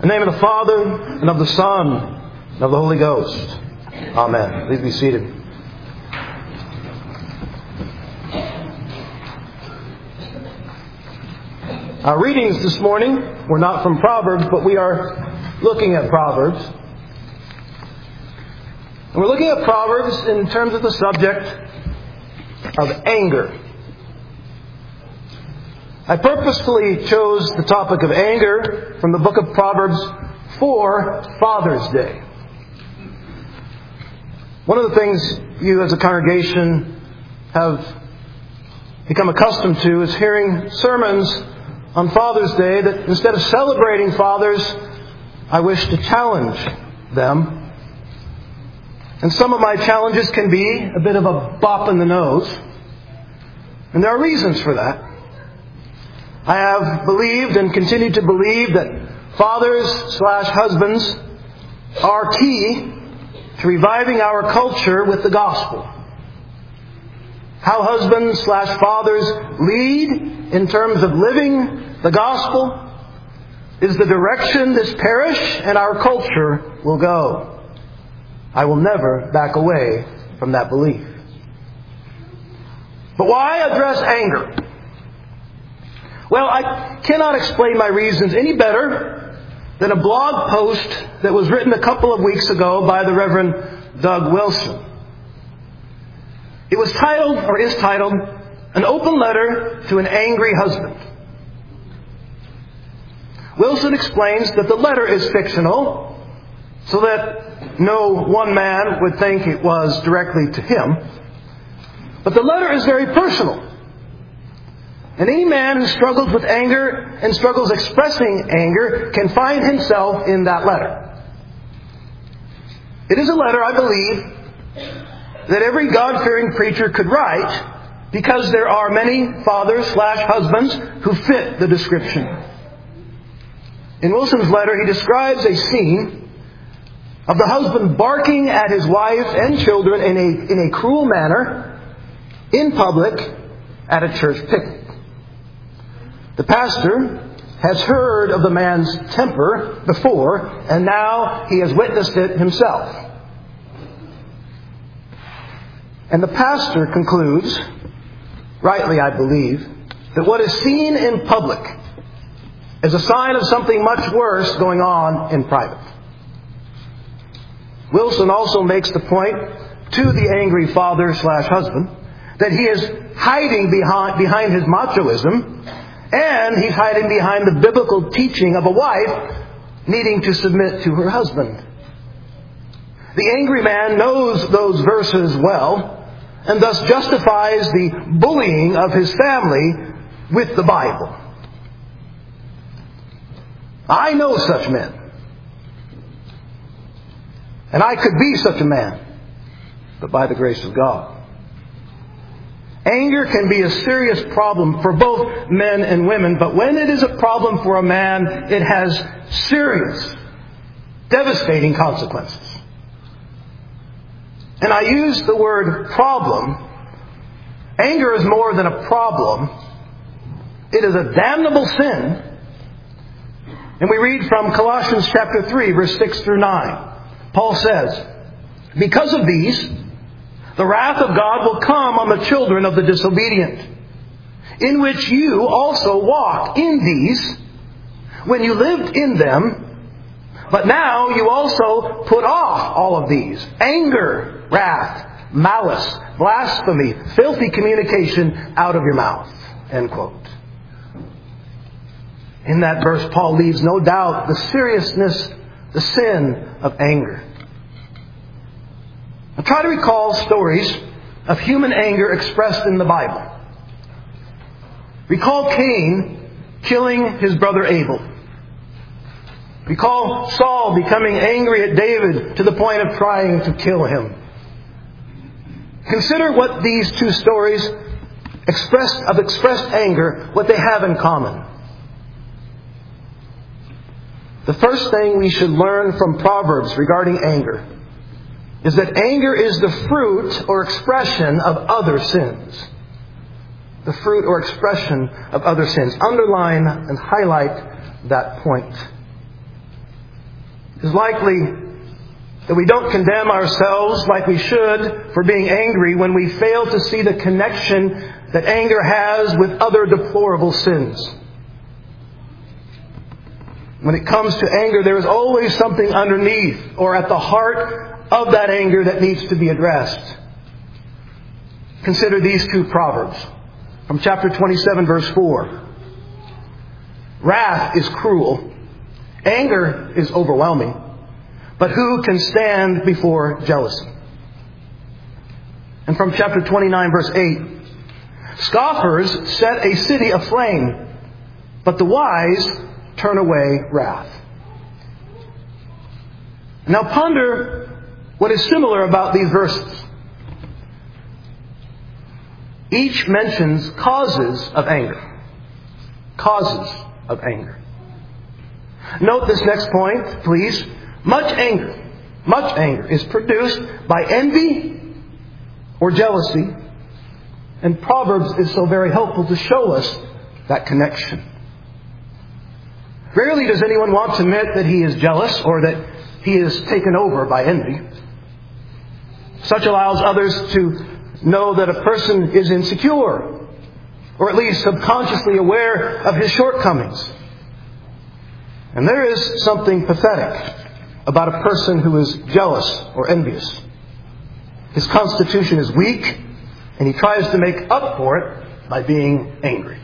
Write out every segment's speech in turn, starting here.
In the name of the Father, and of the Son, and of the Holy Ghost. Amen. Please be seated. Our readings this morning were not from Proverbs, but we are looking at Proverbs. And we're looking at Proverbs in terms of the subject of anger. I purposefully chose the topic of anger from the book of Proverbs for Father's Day. One of the things you as a congregation have become accustomed to is hearing sermons on Father's Day that instead of celebrating fathers, I wish to challenge them. And some of my challenges can be a bit of a bop in the nose. And there are reasons for that. I have believed and continue to believe that fathers/husbands are key to reviving our culture with the gospel. How husbands/fathers lead in terms of living the gospel is the direction this parish and our culture will go. I will never back away from that belief. But why address anger? Well, I cannot explain my reasons any better than a blog post that was written a couple of weeks ago by the Reverend Doug Wilson. It was titled, or is titled, An Open Letter to an Angry Husband. Wilson explains that the letter is fictional, so that no one man would think it was directly to him. But the letter is very personal. And any man who struggles with anger and struggles expressing anger can find himself in that letter. It is a letter, I believe, that every God-fearing preacher could write because there are many fathers/husbands who fit the description. In Wilson's letter, he describes a scene of the husband barking at his wife and children in a cruel manner in public at a church picnic. The pastor has heard of the man's temper before, and now he has witnessed it himself. And the pastor concludes, rightly I believe, that what is seen in public is a sign of something much worse going on in private. Wilson also makes the point to the angry father/husband that he is hiding behind his machoism, and he's hiding behind the biblical teaching of a wife needing to submit to her husband. The angry man knows those verses well, and thus justifies the bullying of his family with the Bible. I know such men. And I could be such a man, but by the grace of God. Anger can be a serious problem for both men and women, but when it is a problem for a man, it has serious, devastating consequences. And I use the word problem. Anger is more than a problem. It is a damnable sin. And we read from Colossians chapter 3, verse 6 through 9. Paul says, "Because of these, the wrath of God will come on the children of the disobedient, in which you also walked in these when you lived in them, but now you also put off all of these: anger, wrath, malice, blasphemy, filthy communication out of your mouth." End quote. In that verse, Paul leaves no doubt the seriousness, the sin of anger. Now try to recall stories of human anger expressed in the Bible. Recall Cain killing his brother Abel. Recall Saul becoming angry at David to the point of trying to kill him. Consider what these two stories expressed anger, what they have in common. The first thing we should learn from Proverbs regarding anger is that anger is the fruit or expression of other sins. The fruit or expression of other sins. Underline and highlight that point. is likely that we don't condemn ourselves like we should for being angry when we fail to see the connection that anger has with other deplorable sins. When it comes to anger, there is always something underneath or at the heart of that anger that needs to be addressed. Consider these two proverbs from chapter 27, verse 4. Wrath is cruel. Anger is overwhelming. But who can stand before jealousy? And from chapter 29, verse 8. Scoffers set a city aflame, but the wise turn away wrath. Now ponder what is similar about these verses. Each mentions causes of anger. Causes of anger. Note this next point, please. Much anger is produced by envy or jealousy, and Proverbs is so very helpful to show us that connection. Rarely does anyone want to admit that he is jealous or that he is taken over by envy. Such allows others to know that a person is insecure, or at least subconsciously aware of his shortcomings. And there is something pathetic about a person who is jealous or envious. His constitution is weak, and he tries to make up for it by being angry.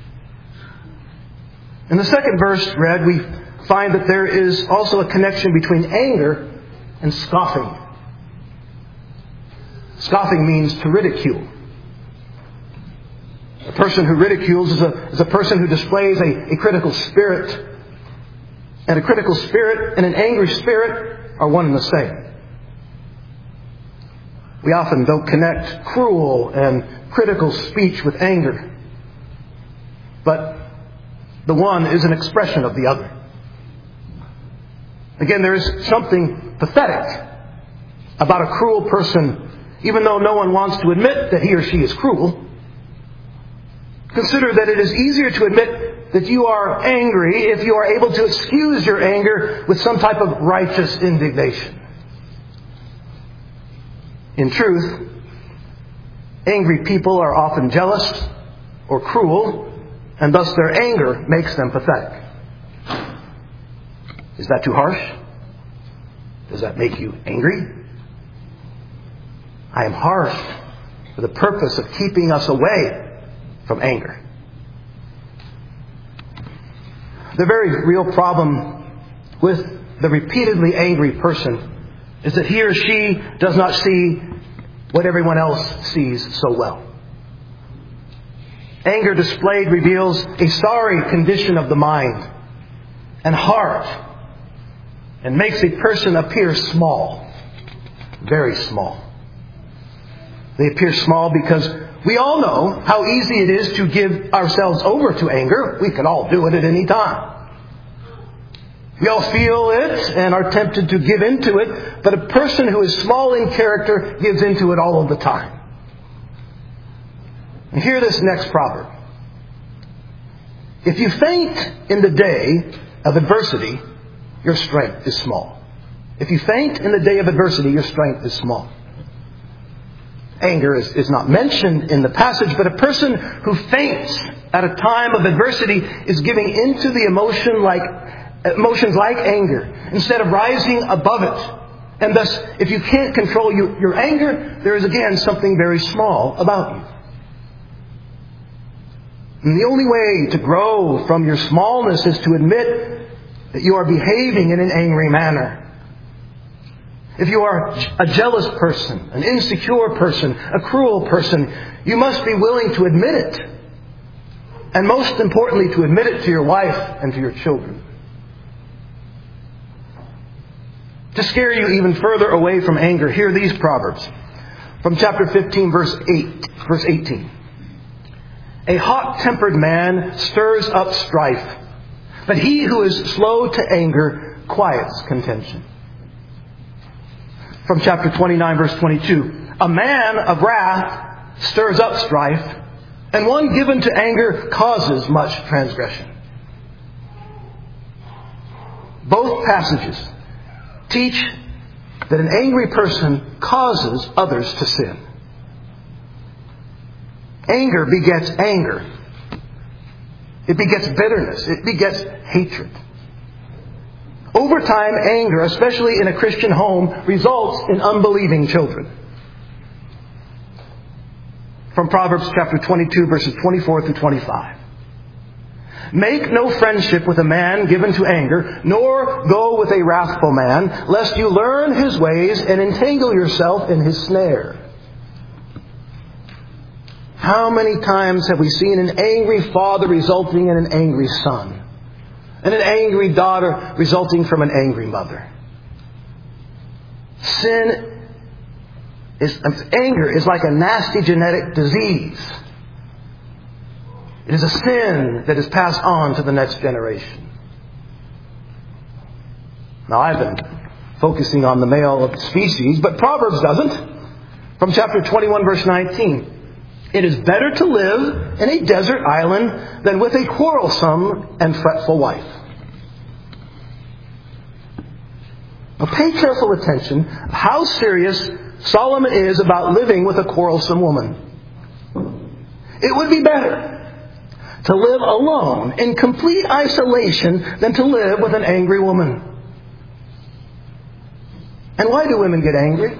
In the second verse read, we find that there is also a connection between anger and scoffing. Scoffing means to ridicule. A person who ridicules is a person who displays a critical spirit. And a critical spirit and an angry spirit are one and the same. We often don't connect cruel and critical speech with anger. But the one is an expression of the other. Again, there is something pathetic about a cruel person, even though no one wants to admit that he or she is cruel. Consider that it is easier to admit that you are angry if you are able to excuse your anger with some type of righteous indignation. In truth, angry people are often jealous or cruel, and thus their anger makes them pathetic. Is that too harsh? Does that make you angry? I am harsh for the purpose of keeping us away from anger. The very real problem with the repeatedly angry person is that he or she does not see what everyone else sees so well. Anger displayed reveals a sorry condition of the mind and heart and makes a person appear small, very small. They appear small because we all know how easy it is to give ourselves over to anger. We can all do it at any time. We all feel it and are tempted to give into it, but a person who is small in character gives into it all of the time. And hear this next proverb. If you faint in the day of adversity, your strength is small. If you faint in the day of adversity, your strength is small. Anger is not mentioned in the passage, but a person who faints at a time of adversity is giving into the emotions like anger instead of rising above it. And thus, if you can't control your anger, there is again something very small about you. And the only way to grow from your smallness is to admit that you are behaving in an angry manner. If you are a jealous person, an insecure person, a cruel person, you must be willing to admit it. And most importantly, to admit it to your wife and to your children. To scare you even further away from anger, hear these proverbs. From chapter 15, verse 18. A hot-tempered man stirs up strife, but he who is slow to anger quiets contention. From chapter 29, verse 22. A man of wrath stirs up strife, and one given to anger causes much transgression. Both passages teach that an angry person causes others to sin. Anger begets anger. It begets bitterness. It begets hatred. Over time, anger, especially in a Christian home, results in unbelieving children. From Proverbs chapter 22, verses 24 through 25. Make no friendship with a man given to anger, nor go with a wrathful man, lest you learn his ways and entangle yourself in his snare. How many times have we seen an angry father resulting in an angry son? And an angry daughter resulting from an angry mother? Anger is like a nasty genetic disease. It is a sin that is passed on to the next generation. Now, I've been focusing on the male of the species, but Proverbs doesn't. From chapter 21, verse 19. It is better to live in a desert island than with a quarrelsome and fretful wife. Now, pay careful attention to how serious Solomon is about living with a quarrelsome woman. It would be better to live alone in complete isolation than to live with an angry woman. And why do women get angry?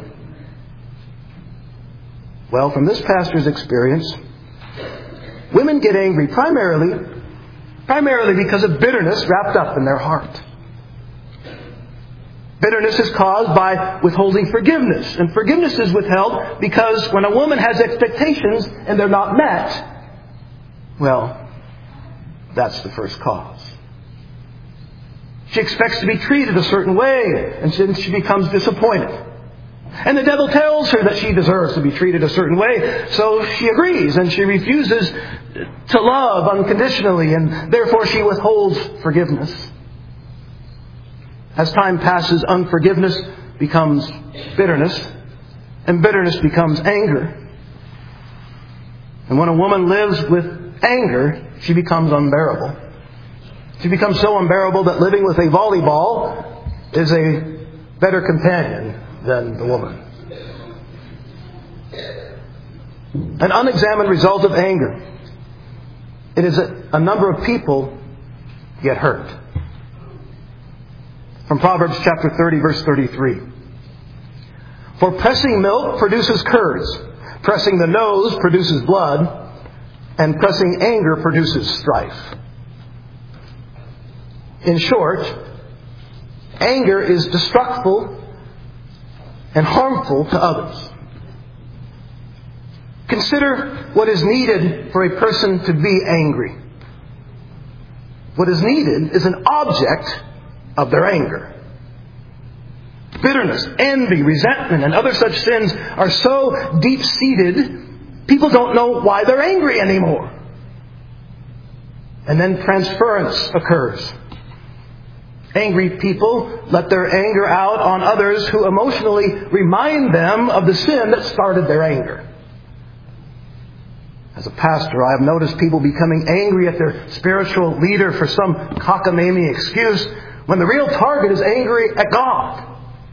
Well, from this pastor's experience, women get angry primarily because of bitterness wrapped up in their heart. Bitterness is caused by withholding forgiveness. And forgiveness is withheld because when a woman has expectations and they're not met, well, that's the first cause. She expects to be treated a certain way, and then she becomes disappointed. And the devil tells her that she deserves to be treated a certain way, so she agrees, and she refuses to love unconditionally, and therefore she withholds forgiveness. As time passes, unforgiveness becomes bitterness, and bitterness becomes anger. And when a woman lives with anger, she becomes unbearable. She becomes so unbearable that living with a volleyball is a better companion than the woman. An unexamined result of anger. It is a number of people get hurt. From Proverbs chapter 30, verse 33. For pressing milk produces curds, pressing the nose produces blood, and pressing anger produces strife. In short, anger is destructive and harmful to others. Consider what is needed for a person to be angry. What is needed is an object of their anger. Bitterness, envy, resentment, and other such sins are so deep-seated, people don't know why they're angry anymore. And then transference occurs. Angry people let their anger out on others who emotionally remind them of the sin that started their anger. As a pastor, I have noticed people becoming angry at their spiritual leader for some cockamamie excuse when the real target is angry at God.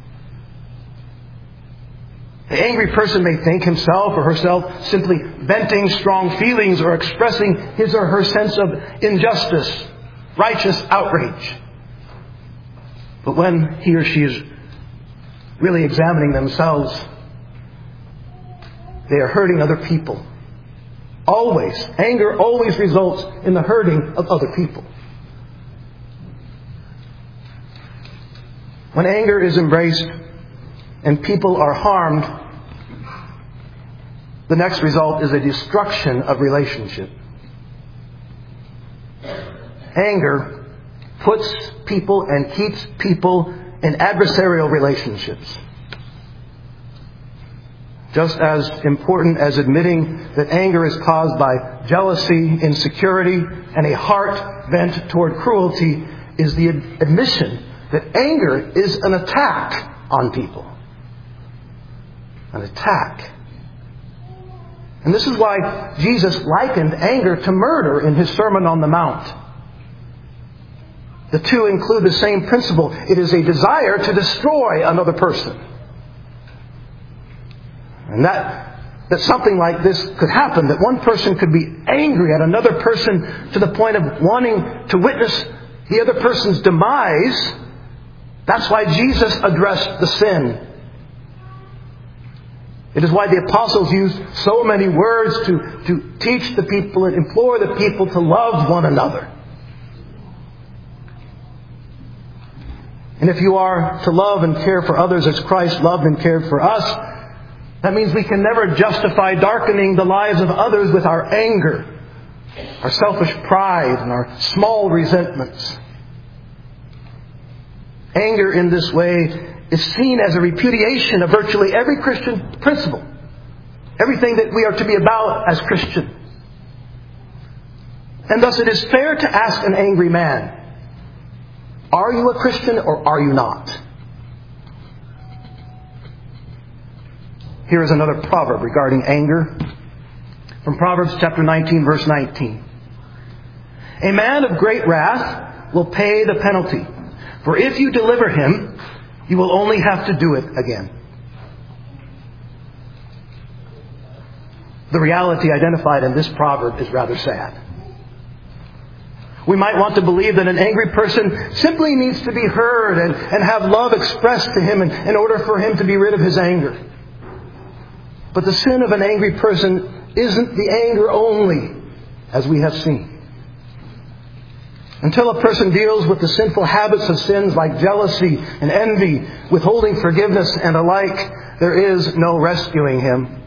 The angry person may think himself or herself simply venting strong feelings or expressing his or her sense of injustice, righteous outrage. But when he or she is really examining themselves, they are hurting other people. Always. Anger always results in the hurting of other people. When anger is embraced and people are harmed, the next result is a destruction of relationship. Anger puts people and keeps people in adversarial relationships. Just as important as admitting that anger is caused by jealousy, insecurity, and a heart bent toward cruelty is the admission that anger is an attack on people. An attack. And this is why Jesus likened anger to murder in his Sermon on the Mount. The two include the same principle. It is a desire to destroy another person. And that something like this could happen, that one person could be angry at another person to the point of wanting to witness the other person's demise. That's why Jesus addressed the sin. It is why the apostles used so many words to teach the people and implore the people to love one another. And if you are to love and care for others as Christ loved and cared for us, that means we can never justify darkening the lives of others with our anger, our selfish pride, and our small resentments. Anger in this way is seen as a repudiation of virtually every Christian principle. Everything that we are to be about as Christians. And thus it is fair to ask an angry man, are you a Christian or are you not? Here is another proverb regarding anger. From Proverbs chapter 19, verse 19. A man of great wrath will pay the penalty. For if you deliver him, you will only have to do it again. The reality identified in this proverb is rather sad. We might want to believe that an angry person simply needs to be heard and have love expressed to him in order for him to be rid of his anger. But the sin of an angry person isn't the anger only, as we have seen. Until a person deals with the sinful habits of sins like jealousy and envy, withholding forgiveness and alike, there is no rescuing him.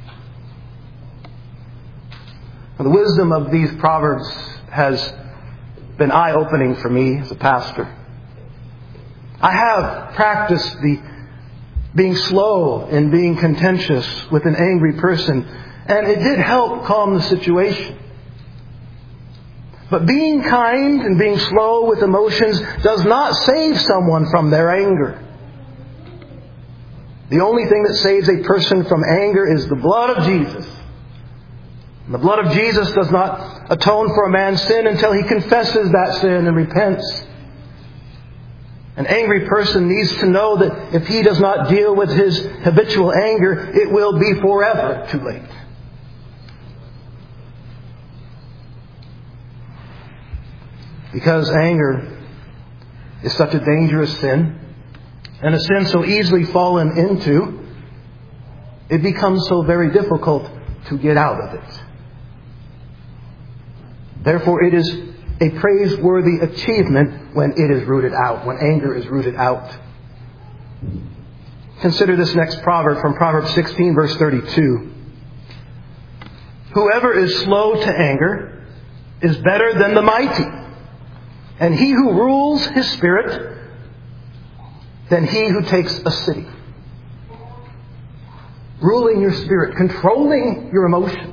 The wisdom of these proverbs has been eye-opening for me as a pastor. I have practiced the being slow and being contentious with an angry person, and it did help calm the situation. But being kind and being slow with emotions does not save someone from their anger. The only thing that saves a person from anger is the blood of Jesus. And the blood of Jesus does not atone for a man's sin until he confesses that sin and repents. An angry person needs to know that if he does not deal with his habitual anger, it will be forever too late. Because anger is such a dangerous sin, and a sin so easily fallen into, it becomes so very difficult to get out of it. Therefore, it is a praiseworthy achievement when it is rooted out, when anger is rooted out. Consider this next proverb from Proverbs 16, verse 32. Whoever is slow to anger is better than the mighty, and he who rules his spirit than he who takes a city. Ruling your spirit, controlling your emotions.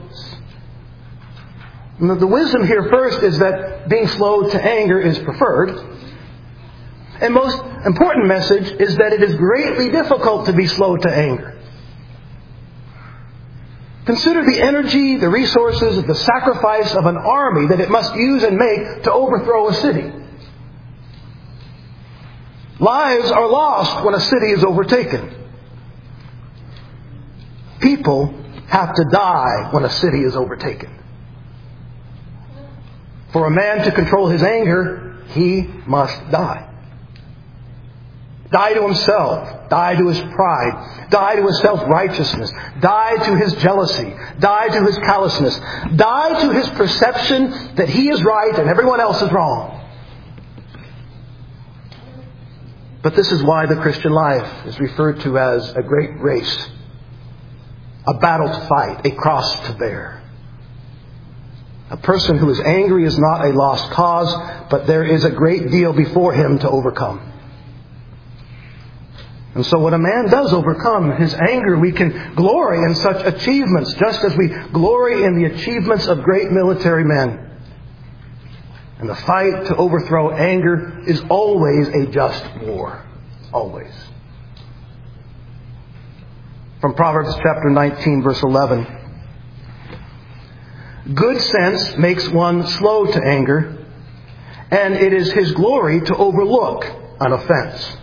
And the wisdom here first is that being slow to anger is preferred. And most important message is that it is greatly difficult to be slow to anger. Consider the energy, the resources, the sacrifice of an army that it must use and make to overthrow a city. Lives are lost when a city is overtaken. People have to die when a city is overtaken. For a man to control his anger, he must die. Die to himself. Die to his pride. Die to his self-righteousness. Die to his jealousy. Die to his callousness. Die to his perception that he is right and everyone else is wrong. But this is why the Christian life is referred to as a great race. A battle to fight. A cross to bear. A person who is angry is not a lost cause, but there is a great deal before him to overcome. And so when a man does overcome his anger, we can glory in such achievements, just as we glory in the achievements of great military men. And the fight to overthrow anger is always a just war. Always. From Proverbs chapter 19, verse 11. Good sense makes one slow to anger, and it is His glory to overlook an offense.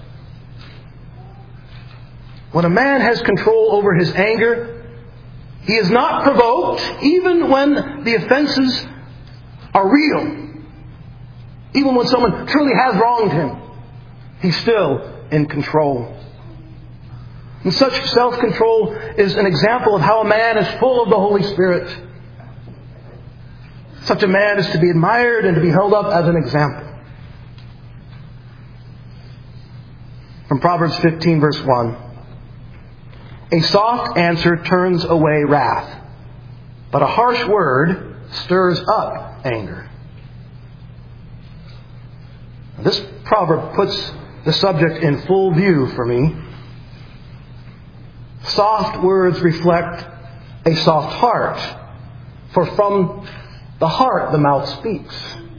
When a man has control over his anger, he is not provoked even when the offenses are real. Even when someone truly has wronged him, he's still in control. And such self-control is an example of how a man is full of the Holy Spirit. Such a man is to be admired and to be held up as an example. From Proverbs 15, verse 1. A soft answer turns away wrath, but a harsh word stirs up anger. This proverb puts the subject in full view for me. Soft words reflect a soft heart, for from the heart the mouth speaks.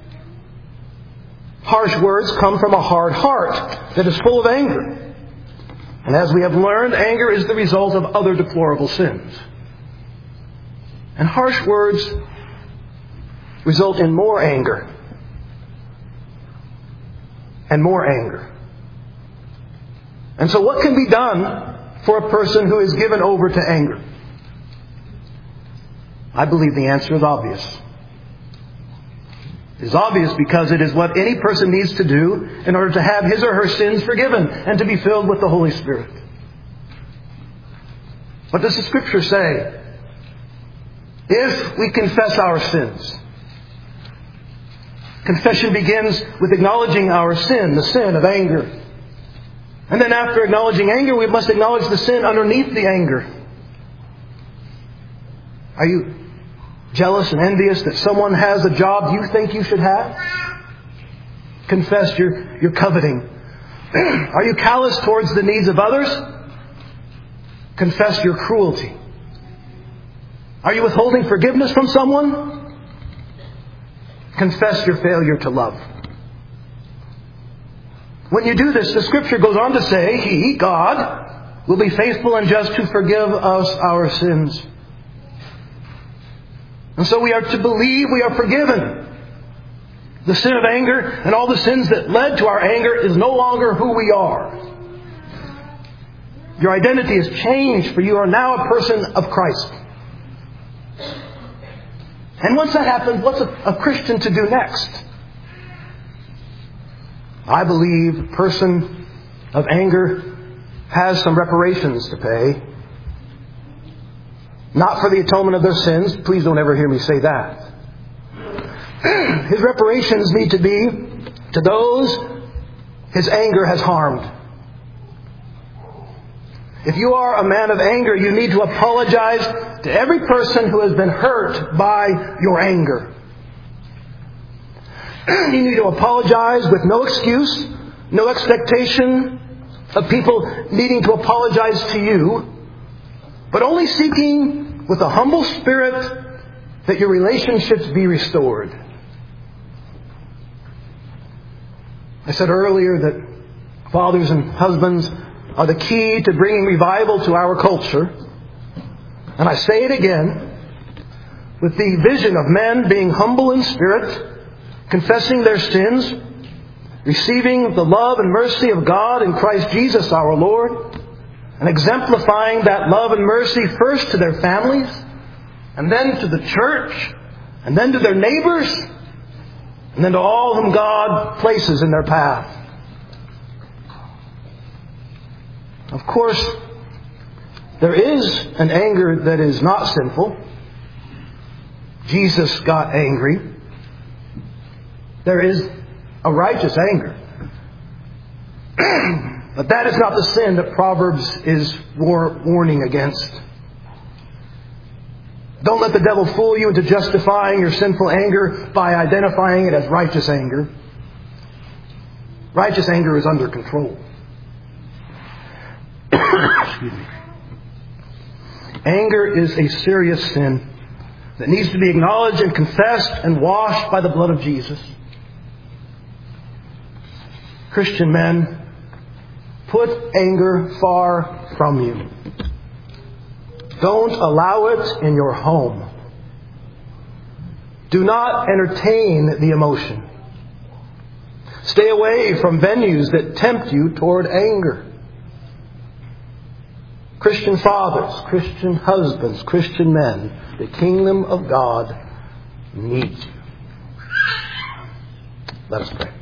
Harsh words come from a hard heart that is full of anger. And as we have learned, anger is the result of other deplorable sins. And harsh words result in more anger. And more anger. And so what can be done for a person who is given over to anger? I believe the answer is obvious. It is obvious because it is what any person needs to do in order to have his or her sins forgiven and to be filled with the Holy Spirit. What does the Scripture say? If we confess our sins, confession begins with acknowledging our sin, the sin of anger. And then after acknowledging anger, we must acknowledge the sin underneath the anger. Are you jealous and envious that someone has a job you think you should have? Confess your coveting. Are you callous towards the needs of others? Confess your cruelty. Are you withholding forgiveness from someone? Confess your failure to love. When you do this, the Scripture goes on to say, He, God, will be faithful and just to forgive us our sins. And so we are to believe we are forgiven. The sin of anger and all the sins that led to our anger is no longer who we are. Your identity is changed, for you are now a person of Christ. And once that happens, what's a Christian to do next? I believe a person of anger has some reparations to pay. Not for the atonement of their sins. Please don't ever hear me say that. His reparations need to be to those his anger has harmed. If you are a man of anger, you need to apologize to every person who has been hurt by your anger. You need to apologize with no excuse, no expectation of people needing to apologize to you, but only seeking with a humble spirit that your relationships be restored. I said earlier that fathers and husbands are the key to bringing revival to our culture. And I say it again, with the vision of men being humble in spirit, confessing their sins, receiving the love and mercy of God in Christ Jesus our Lord, and exemplifying that love and mercy first to their families, and then to the church, and then to their neighbors, and then to all whom God places in their path. Of course, there is an anger that is not sinful. Jesus got angry. There is a righteous anger. But that is not the sin that Proverbs is warning against. Don't let the devil fool you into justifying your sinful anger by identifying it as righteous anger. Righteous anger is under control. Excuse me. Anger is a serious sin that needs to be acknowledged and confessed and washed by the blood of Jesus. Christian men, put anger far from you. Don't allow it in your home. Do not entertain the emotion. Stay away from venues that tempt you toward anger. Christian fathers, Christian husbands, Christian men, the kingdom of God needs you. Let us pray.